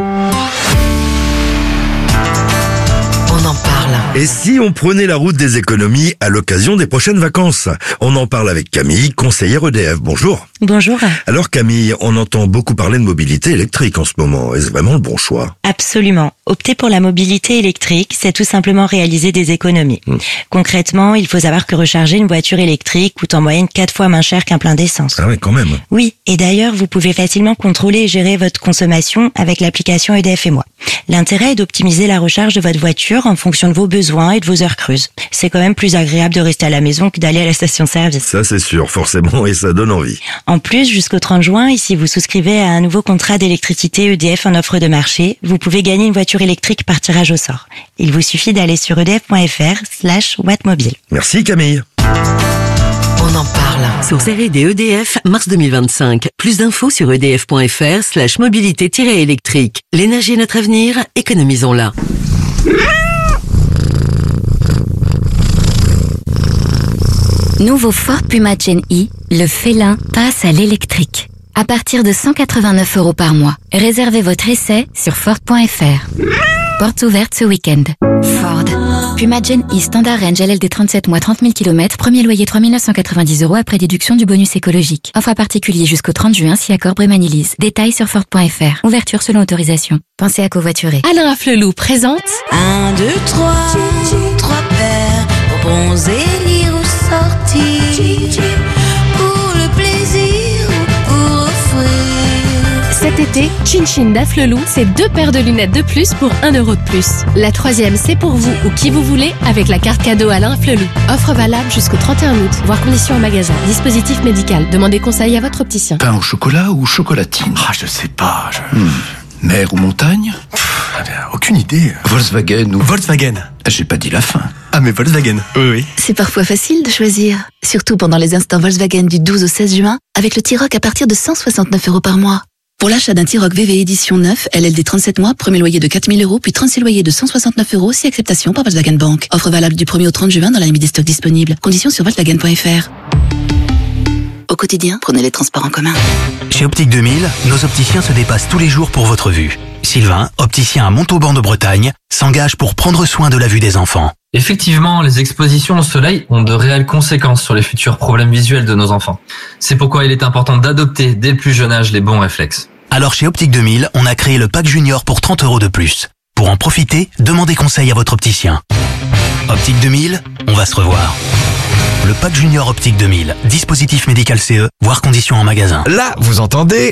On en parle. Et si on prenait la route des économies à l'occasion des prochaines vacances? On en parle avec Camille, conseillère E D F. Bonjour. Bonjour. Alors Camille, on entend beaucoup parler de mobilité électrique en ce moment. Est-ce vraiment le bon choix? Absolument. Opter pour la mobilité électrique, c'est tout simplement réaliser des économies. Mmh. Concrètement, il faut savoir que recharger une voiture électrique coûte en moyenne quatre fois moins cher qu'un plein d'essence. Ah oui, quand même. Oui, et d'ailleurs, vous pouvez facilement contrôler et gérer votre consommation avec l'application E D F et moi. L'intérêt est d'optimiser la recharge de votre voiture en fonction de vos besoins et de vos heures creuses. C'est quand même plus agréable de rester à la maison que d'aller à la station-service. Ça c'est sûr, forcément, et ça donne envie. En plus, jusqu'au trente juin, et si vous souscrivez à un nouveau contrat d'électricité E D F en offre de marché, vous pouvez gagner une voiture électrique par tirage au sort. Il vous suffit d'aller sur edf.fr slash wattmobile. Merci Camille. On en parle. Sur série des E D F, mars deux mille vingt-cinq. Plus d'infos sur edf.fr slash mobilité-électrique. L'énergie est notre avenir, économisons-la. Nouveau Ford Puma Gen E, le félin passe à l'électrique. À partir de cent quatre-vingt-neuf euros par mois. Réservez votre essai sur Ford point f r. Portes ouvertes ce week-end. Ford. Puma Gen E Standard Range L L D trente-sept mois trente mille kilomètres. Premier loyer trois mille neuf cent quatre-vingt-dix euros après déduction du bonus écologique. Offre à particulier jusqu'au trente juin si accord Brémanilise. Détails sur Ford point f r. Ouverture selon autorisation. Pensez à covoiturer. Alain Afflelou présente Un, deux, trois, trois paires pour bronzer, lire ou sortir. Pour le plaisir ou pour offrir. cet été, Chin Chin d'Afflelou, c'est deux paires de lunettes de plus pour un euro de plus. La troisième, c'est pour vous ou qui vous voulez avec la carte cadeau Alain Afflelou. Offre valable jusqu'au trente et un août. Voir conditions en magasin. Dispositif médical. Demandez conseil à votre opticien. Pain au chocolat ou chocolatine? Ah, je sais pas. Je... Hmm. Mer ou montagne? Pff, Aucune idée. Volkswagen ou... Volkswagen. J'ai pas dit la fin. Ah mais Volkswagen. Oui, oui. C'est parfois facile de choisir, surtout pendant les instants Volkswagen du douze au seize juin, avec le T-Roc à partir de cent soixante-neuf euros par mois. Pour l'achat d'un T-Roc V V édition neuf, L L D trente-sept mois, premier loyer de quatre mille euros, puis trente-six loyers de cent soixante-neuf euros, si acceptation par Volkswagen Bank. Offre valable du premier au trente juin dans la limite des stocks disponibles. Conditions sur volkswagen point f r. Au quotidien, prenez les transports en commun. Chez Optique deux mille, nos opticiens se dépassent tous les jours pour votre vue. Sylvain, opticien à Montauban de Bretagne, s'engage pour prendre soin de la vue des enfants. Effectivement, les expositions au soleil ont de réelles conséquences sur les futurs problèmes visuels de nos enfants. C'est pourquoi il est important d'adopter dès le plus jeune âge les bons réflexes. Alors chez Optique deux mille, on a créé le pack junior pour trente euros de plus. Pour en profiter, demandez conseil à votre opticien. Optique deux mille, on va se revoir. Le pack junior Optique deux mille, dispositif médical C E, voire conditions en magasin. Là, vous entendez?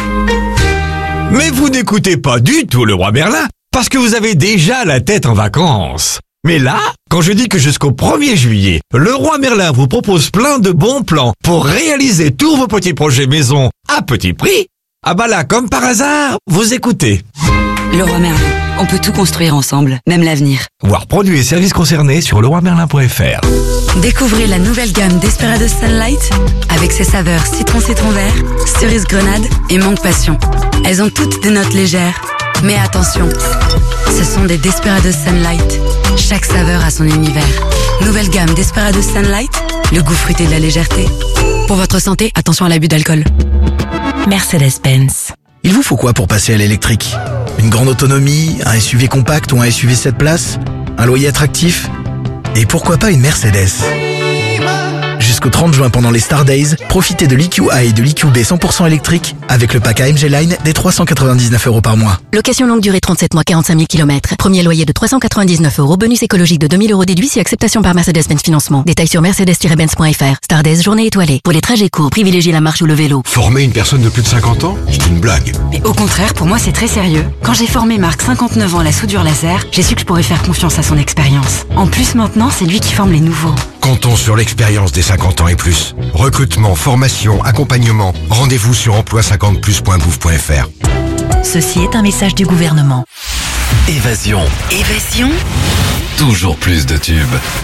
Mais vous n'écoutez pas du tout le roi Merlin, parce que vous avez déjà la tête en vacances. Mais là, quand je dis que jusqu'au premier juillet, le roi Merlin vous propose plein de bons plans pour réaliser tous vos petits projets maison à petit prix, ah bah là, comme par hasard, vous écoutez. Le roi Merlin, on peut tout construire ensemble, même l'avenir. Voir produits et services concernés sur le roi merlin point f r. Découvrez la nouvelle gamme Desperados Sunlight avec ses saveurs citron citron vert, cerise grenade et mangue passion. Elles ont toutes des notes légères, mais attention, ce sont des Desperados Sunlight. Chaque saveur a son univers. Nouvelle gamme Desperados Sunlight, le goût fruité de la légèreté. Pour votre santé, attention à l'abus d'alcool. Mercedes-Benz. Il vous faut quoi pour passer à l'électrique? Une grande autonomie, un S U V compact ou un S U V sept places? Un loyer attractif? Et pourquoi pas une Mercedes? Jusqu'au trente juin pendant les Star Days, profitez de l'E Q A et de l'E Q B cent pour cent électrique avec le pack A M G Line des trois cent quatre-vingt-dix-neuf euros par mois. Location longue durée trente-sept mois, quarante-cinq mille kilomètres. Premier loyer de trois cent quatre-vingt-dix-neuf euros. Bonus écologique de deux mille euros déduit si acceptation par Mercedes-Benz Financement. Détails sur mercedes tiret benz point f r. Star Days, journée étoilée. Pour les trajets courts, privilégiez la marche ou le vélo. Former une personne de plus de cinquante ans, c'est une blague. Mais au contraire, pour moi, c'est très sérieux. Quand j'ai formé Marc, cinquante-neuf ans, à la soudure laser, j'ai su que je pourrais faire confiance à son expérience. En plus, maintenant, c'est lui qui forme les nouveaux. Comptons sur l'expérience des cinquante ans et plus. Recrutement, formation, accompagnement. Rendez-vous sur emploi cinquante plus point gouv point f r. Ceci est un message du gouvernement. Évasion. Évasion. Toujours plus de tubes.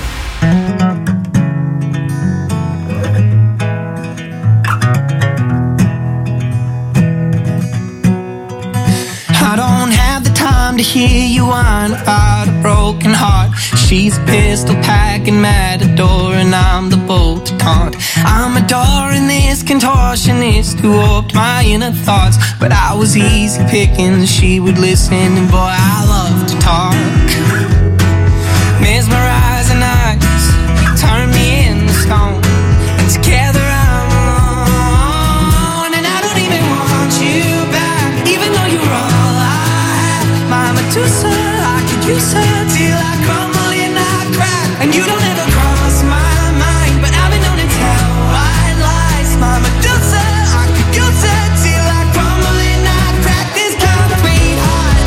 I don't have the time to hear you whine about a broken heart. She's a pistol packing matador and I'm the bolt to taunt. I'm adoring this contortionist who warped my inner thoughts. But I was easy picking, she would listen and boy I love to talk. Mesmerizing eyes, turn me into stone. And together I'm alone. And I don't even want you back, even though you're all I have. My Medusa, I could use her till I crumble and I crack. And you don't ever cross my mind, but I've been known to tell white lies. My Medusa, I could use her till I crumble and I crack. This concrete heart,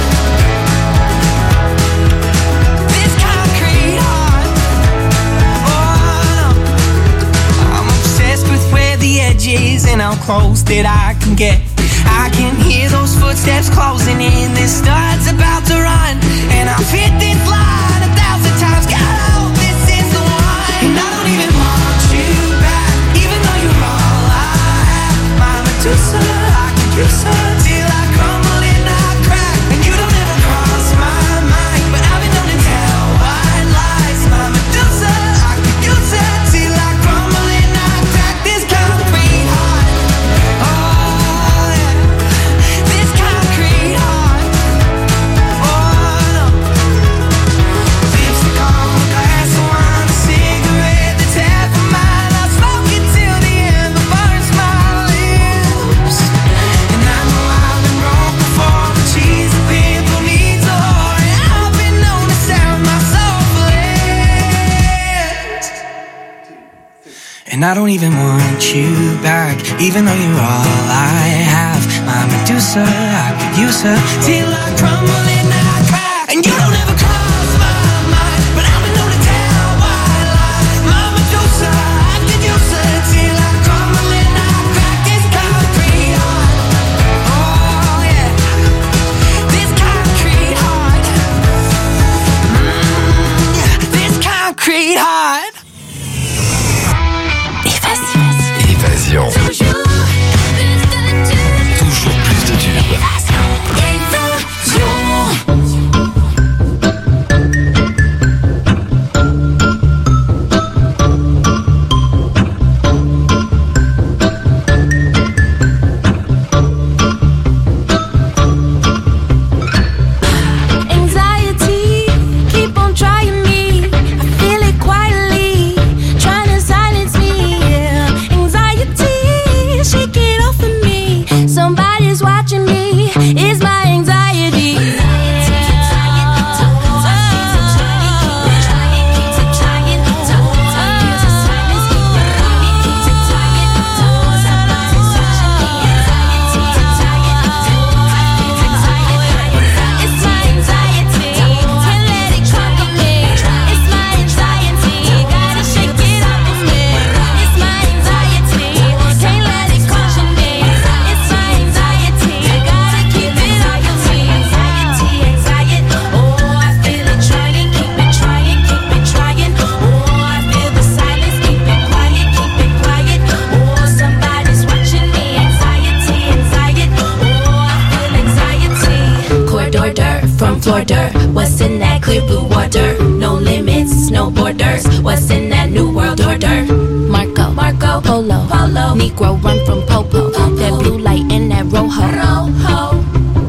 this concrete heart. Oh no, I'm obsessed with where the edge is and how close that I can get. I can hear those footsteps closing in. This start's about to run, and I've hit this line a thousand times. God, I hope this is the one. And I don't even want you back, even though you're all I have. My Medusa, I could use her till I crumble and I crack. And you don't ever cross my mind, but I've been known to tell white lies. My Medusa, I could use her till I crumble and I crack. This concrete heart, oh yeah, this concrete heart, oh no. Lipstick on a glass of wine, a cigarette that's half a mile. I'll smoke it till the end, the burns my lips. And I know I've been wrong before, but she's a pimp who needs a whore. And I've been known to sell my soul for less. And I don't even want you back, even though you're all I have. My Medusa, I could use her till I crumble and I crack. And you don't ever cross my mind, but I've been known to tell white lies. My Medusa, I could use her till I crumble and I crack. This concrete heart, oh yeah, this concrete heart. world order? What's in that clear blue water? No limits, no borders. What's in that new world order? Marco, Marco, Polo, Polo. Negro run from Popo. Popo. That blue light in that Rojo. Rojo.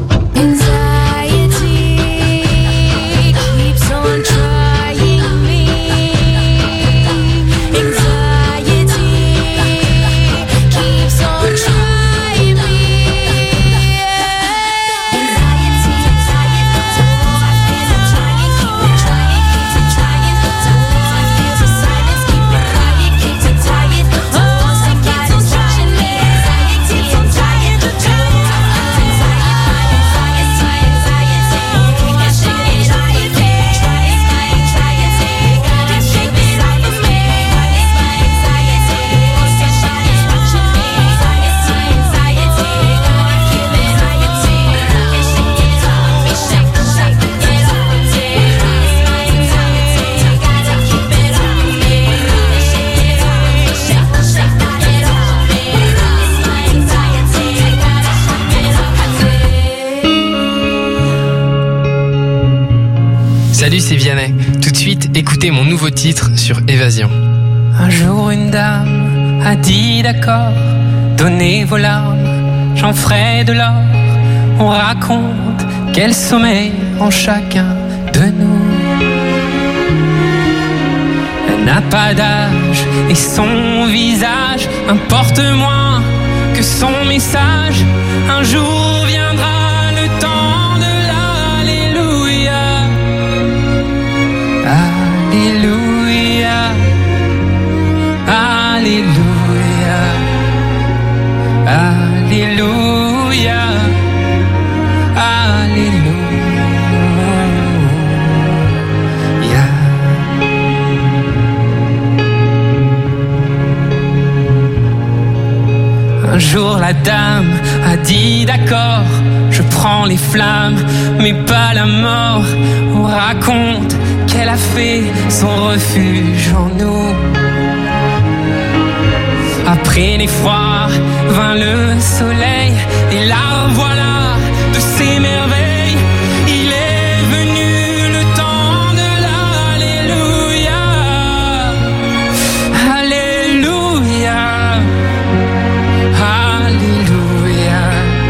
Anxiety keeps on trying me. Anxiety keeps on trying me. Anxiety, anxiety, so I feel I'm trying, keep it trying, keep it trying. So I feel the silence, keep it quiet, keep it tired. Oh, somebody's watching me. Anxiety, anxiety, the truth. Salut, c'est Vianney. Tout de suite, écoutez mon nouveau titre sur Évasion. Un jour une dame a dit d'accord, donnez vos larmes, j'en ferai de l'or. On raconte quel sommeil en chacun de nous. Elle n'a pas d'âge et son visage importe moins que son message. Un jour viendra le temps de l'alléluia. Alléluia, Alléluia, Alléluia, Alléluia. Un jour la dame a dit d'accord, je prends les flammes, mais pas la mort. On raconte qu'elle a fait son refuge en nous. Après l'effroi vint le soleil, et la voilà de ses merveilles. Il est venu le temps de l'alléluia. Alléluia, Alléluia,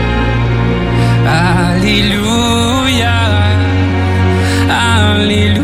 Alléluia, Alléluia.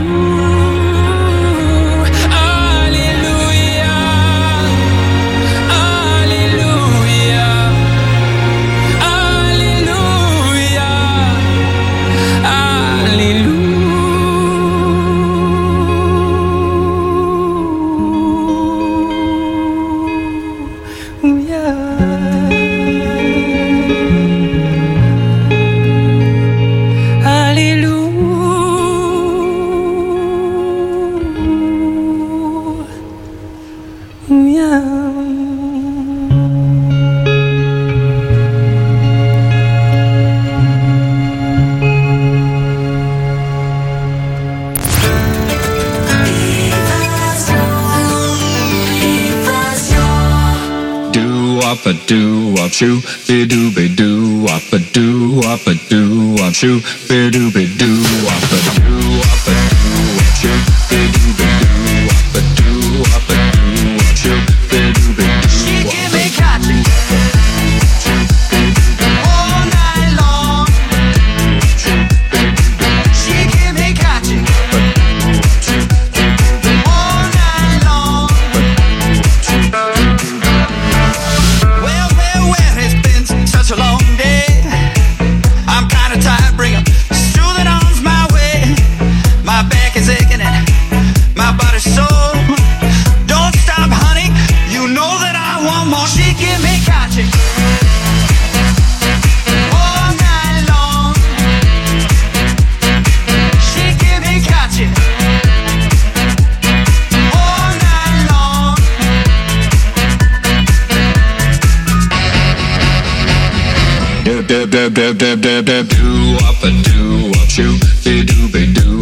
wop a doo wop shoo, be doo be doo wop a doo wop a doo wop shoo, be doo be doo wop a doo wop a doo wop shoo, be doo be doo wop a doo wop a doo wop shoo, be doo be doo. She give me cotton all night long. She give me cotton all night long. Well, well, well, it's been such a long day. I'm kinda tired, bring 'em soothing arms my way. My back is aching and my body's sore. Don't stop, honey, you know that I want more. She give me cotton all night long. She give me cotton all night long. Dub dub dub dub dub dub dub doo wop a doo wop shoo, be doo be doo